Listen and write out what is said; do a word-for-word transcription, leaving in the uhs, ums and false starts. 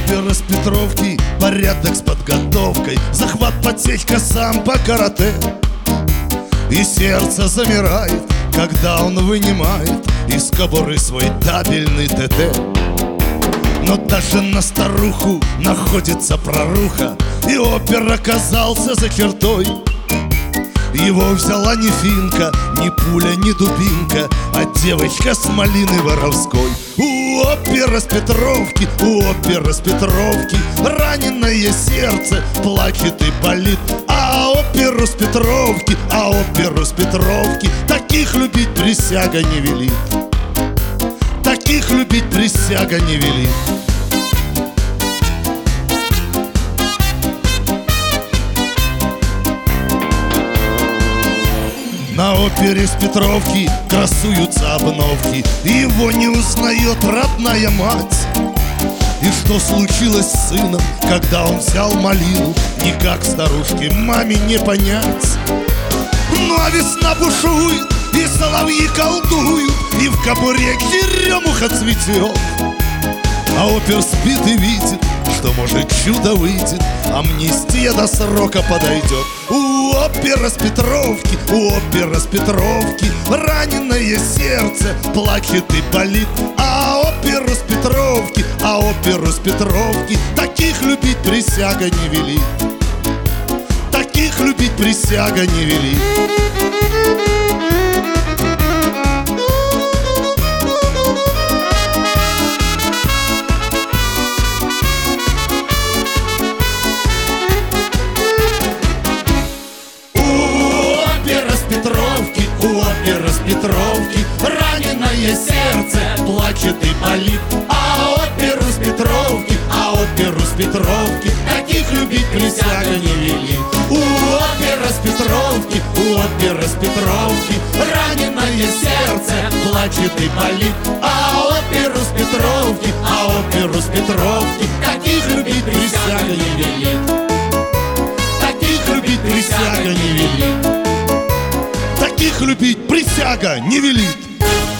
опера с Петровки, порядок с подготовкой, захват, подсечка, самбо, карате. И сердце замирает, когда он вынимает из кобуры свой табельный ТТ. Но даже на старуху находится проруха, и опер оказался за чертой. Его взяла не финка, ни пуля, ни дубинка, а девочка с малины воровской. У опера с Петровки, у опера с Петровки раненое сердце плачет и болит. А оперу с Петровки, а оперу с Петровки таких любить присяга не велит. Таких любить присяга не велит. На опере с Петровки красуются обновки, и его не узнает родная мать. И что случилось с сыном, когда он взял малину, никак старушке маме не понять. Ну а весна бушует, и соловьи колдуют, и в кобуре черемуха цветет. А опер спит и видит, что может чудо выйдет, амнистия до срока подойдет. У опера с Петровки, у опера с Петровки раненое сердце плачет и болит. А оперу с Петровки, а оперу с Петровки таких любить присяга не велит. Таких любить присяга не велит. Петровки, у оперы с Петровки раненое сердце плачет и болит. А оперу с Петровки, а оперу с Петровки таких любить присяга не велит. У оперы с Петровки, у оперы с Петровки раненое сердце плачет и болит. А оперу с Петровки, а оперу с Петровки таких любить присяга не велит. Таких любить присяга не велит. Таких любить присяга не велит.